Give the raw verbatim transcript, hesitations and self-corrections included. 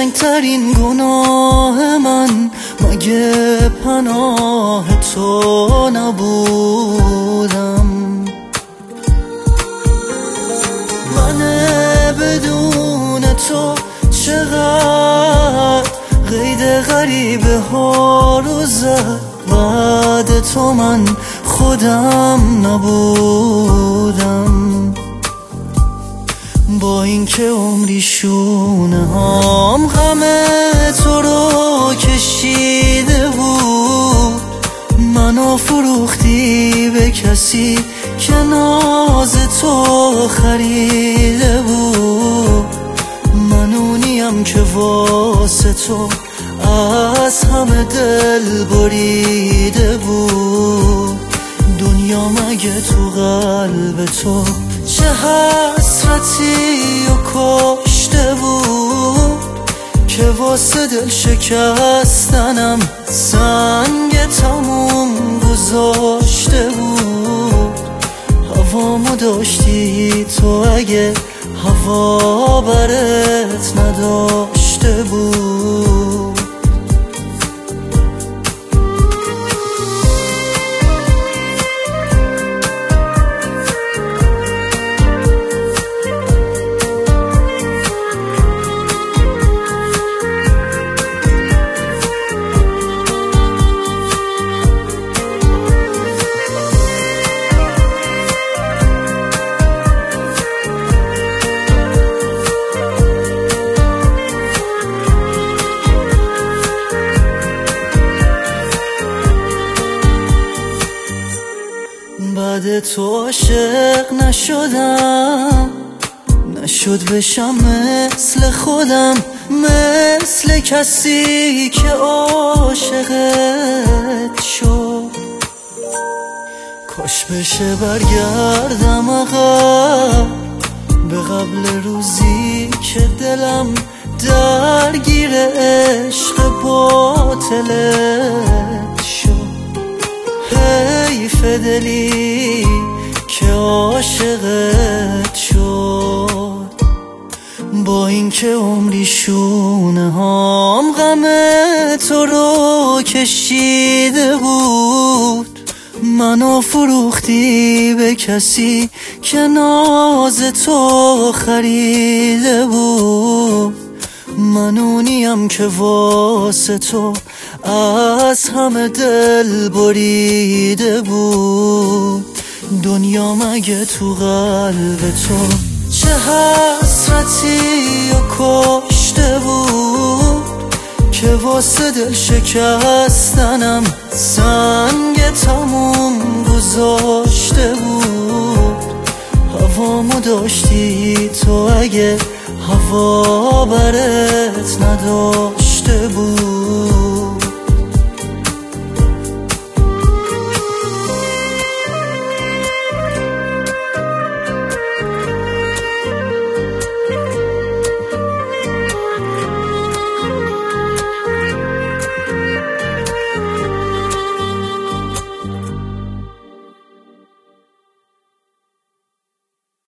بزرگترین گناه من مگه پناه تو نبودم؟ من بدون تو چقدر قید غریبه ها رو زد، بعد تو من خودم نبودم. با اینکه عمری شونه هام غم تو رو کشیده بود، منو فروختی به کسی که ناز تو خریده بود. من اونیم که واسه تو از همه دل بریده بود. دنیا مگه تو قلب تو چه حسرتی و کشته بود که واسه دل شکستنم سنگ تموم گذاشته بود. هوامو داشتی تو اگه هوا برت نداشته بود. بعد تو عاشق نشدم، نشد بشم مثل خودم، مثل کسی که عاشقت شد. کاش بشه برگردم عقب به قبل روزی که دلم درگیر عشق باطلت شد. حیف دلی که عاشقت شد. با اینکه عمری شونه هام غم تو رو کشیده بود، منو فروختی به کسی که ناز تو خریده بود. من اونیم که واسه تو از همه دل بریده بود. دنیا مگه تو قلب تو چه حسرتی و کشته بود که واسه دل شکستنم سنگ تموم گذاشته بود. هوامو داشتی تو اگه هوا برت نداشته بود.